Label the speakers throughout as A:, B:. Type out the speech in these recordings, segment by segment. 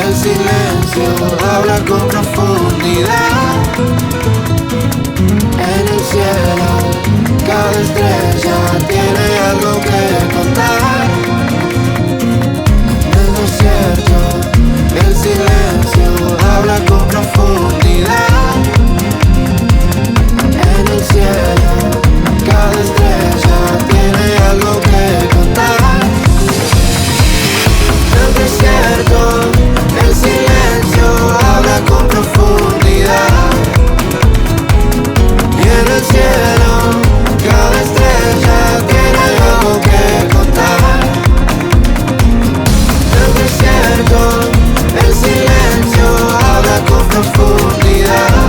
A: El silencio habla con profundidad. En el cielo, cada estrella tiene algo que contar. En el desierto, el silencio habla con profundidad. En el cielo, cada estrella tiene algo que contar. En el desierto, el silencio habla con profundidad. Y en el cielo, cada estrella tiene algo que contar. En el desierto, el silencio habla con profundidad.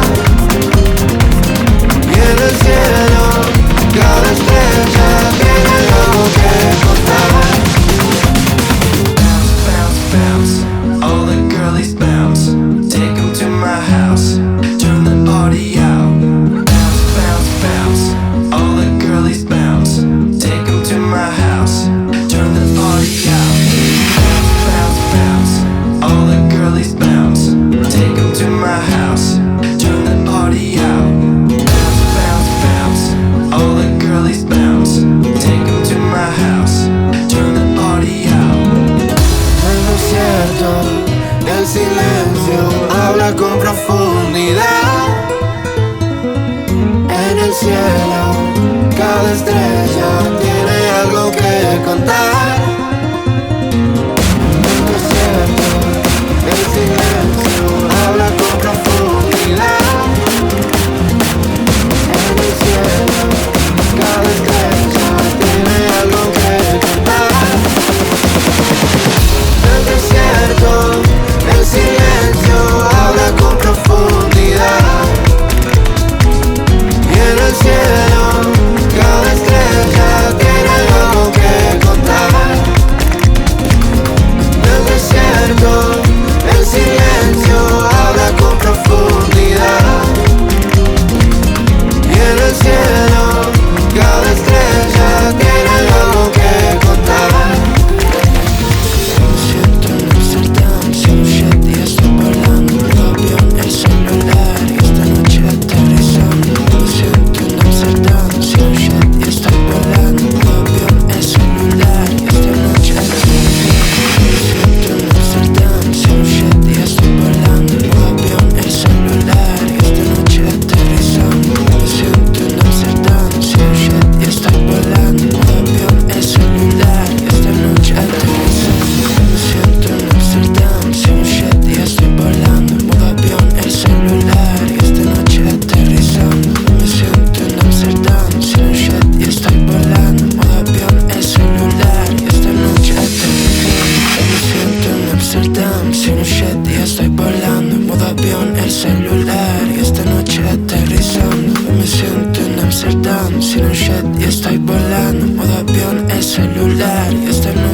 A: Y en el cielo, cada estrella tiene algo que contar.
B: Bounce, bounce, all the girlies bounce. Take 'em to my house, turn the party out. Bounce, bounce, bounce, all the girlies bounce. Take 'em to my house, turn the party out. Bounce, bounce, bounce, all the girlies bounce. Take 'em to my house, turn the party out. Bounce, bounce, bounce, all the girlies bounce. Take 'em to my house, turn the party out.
A: En el desierto, el silencio habla con profundidad. En el cielo, cada estrella tiene algo que contar. En el desierto, el silencio habla con profundidad. En el cielo, cada estrella tiene algo que contar. En el desierto, el silencio habla con profundidad. Y en el cielo, cada estrella tiene algo que contar. En el desierto, el silencio habla con profundidad. Y en el cielo, cada estrella tiene algo que contar.
C: Me siento en Amsterdam, sin jet y estoy volando el avión, el celular y esta noche aterrizando. Me siento en Amsterdam, sin jet y estoy volando el avión, el celular y esta noche aterrizando. Me siento en Amsterdam, sin jet y estoy volando el avión, el celular y esta noche aterrizando. Me siento en Amsterdam, sin jet y estoy volando el avión, el celular y esta noche aterrizando. Me siento en Amsterdam, sin jet y estoy volando en modo avión, el celular y esta noche aterrizando. Me siento en Amsterdam, sin jet y estoy volando en modo avión, el celular y esta noche aterrizando. Me siento en Amsterdam, sin jet y estoy volando en modo avión, el celular y esta noche aterrizando. Me siento en Amsterdam, sin jet y estoy volando en modo avión, el celular y esta noche